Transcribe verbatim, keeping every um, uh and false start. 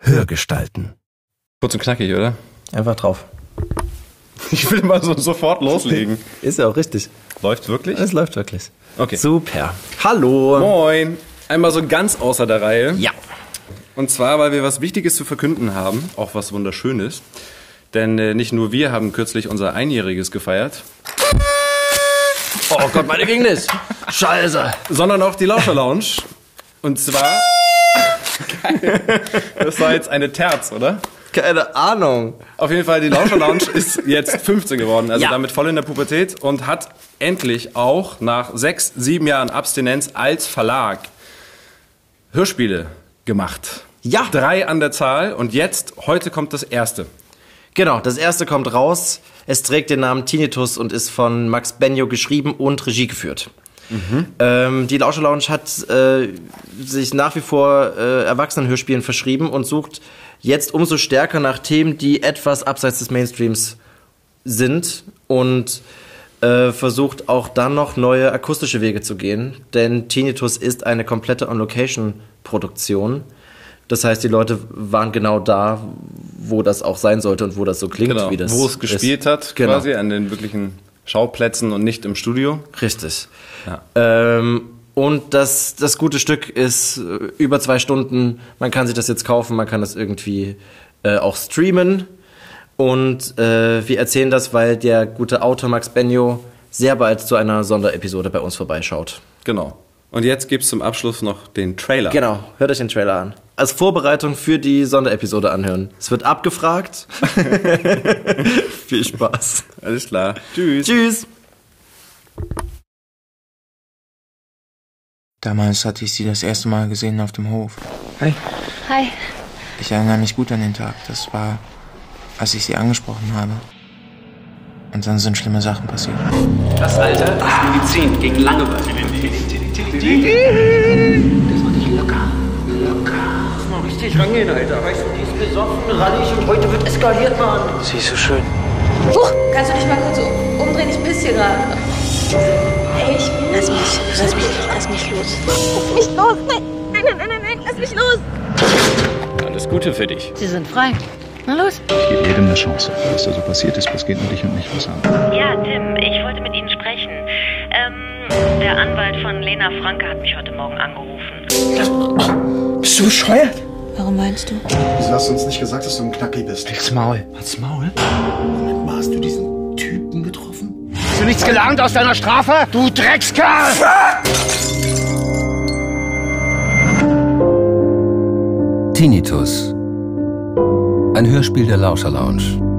Hörgestalten. Kurz und knackig, oder? Einfach drauf. Ich will mal so sofort loslegen. Ist ja auch richtig. Läuft wirklich? Es läuft wirklich. Okay. Super. Hallo. Moin. Einmal so ganz außer der Reihe. Ja. Und zwar, weil wir was Wichtiges zu verkünden haben, auch was Wunderschönes. Denn äh, nicht nur wir haben kürzlich unser Einjähriges gefeiert. Oh Gott, meine ging nicht. Scheiße. Sondern auch die Lauscher Lounge. Und zwar... Geil. Das war jetzt eine Terz, oder? Keine Ahnung. Auf jeden Fall, die Lauscher Lounge ist jetzt fünfzehn geworden, also ja. damit voll in der Pubertät und hat endlich auch nach sechs, sieben Jahren Abstinenz als Verlag Hörspiele gemacht. Ja. Drei an der Zahl und jetzt, heute kommt das erste. Genau, das erste kommt raus. Es trägt den Namen Tinnitus und ist von Max Benioff geschrieben und Regie geführt. Mhm. Ähm, die Lauscher Lounge hat äh, sich nach wie vor äh, Erwachsenenhörspielen verschrieben und sucht jetzt umso stärker nach Themen, die etwas abseits des Mainstreams sind und äh, versucht auch dann noch neue akustische Wege zu gehen, denn Tinnitus ist eine komplette On-Location-Produktion. Das heißt, die Leute waren genau da, wo das auch sein sollte und wo das so klingt, genau, wie das wo es gespielt ist. hat, genau. quasi an den wirklichen Schauplätzen und nicht im Studio. Richtig. Ja. Ähm, und das, das gute Stück ist äh, über zwei Stunden. Man kann sich das jetzt kaufen, man kann das irgendwie äh, auch streamen. Und äh, wir erzählen das, weil der gute Autor Max Benioff sehr bald zu einer Sonderepisode bei uns vorbeischaut. Genau. Und jetzt gibt's zum Abschluss noch den Trailer. Genau, hört euch den Trailer an. Als Vorbereitung für die Sonderepisode anhören. Es wird abgefragt. Viel Spaß. Alles klar. Tschüss. Tschüss. Damals hatte ich sie das erste Mal gesehen auf dem Hof. Hi. Hi. Ich erinnere mich gut an den Tag. Das war, als ich sie angesprochen habe. Und dann sind schlimme Sachen passiert. Das Alter ist Medizin gegen Langeweile. Das war nicht locker. Locker. Lass mal richtig rangehen, Alter. Weißt du, die ist besoffen, rallig und heute wird eskaliert, Mann. Sie ist so schön. Huch, kannst du dich mal kurz umdrehen? Ich piss hier gerade. Ey, ich will lass mich, lass mich, lass mich los. Lass mich los. Nein, nein, nein, nein, nein, lass mich los. Alles Gute für dich. Sie sind frei. Na los. Gib jedem eine Chance. Was da so passiert ist, was geht nur dich und mich was an. Ja, Tim, ich wollte mit Ihnen sprechen. Ähm, der Anwalt von Lena Franke hat mich heute Morgen angerufen. Bist du bescheuert? Warum meinst du? Wieso hast du uns nicht gesagt, dass du ein Knacki bist? Halt's Maul. Halt's Maul? Moment mal, hast du diesen Typen getroffen? Hast du nichts gelernt aus deiner Strafe? Du Dreckskerl! Tinnitus. Ein Hörspiel der Lauscher Lounge.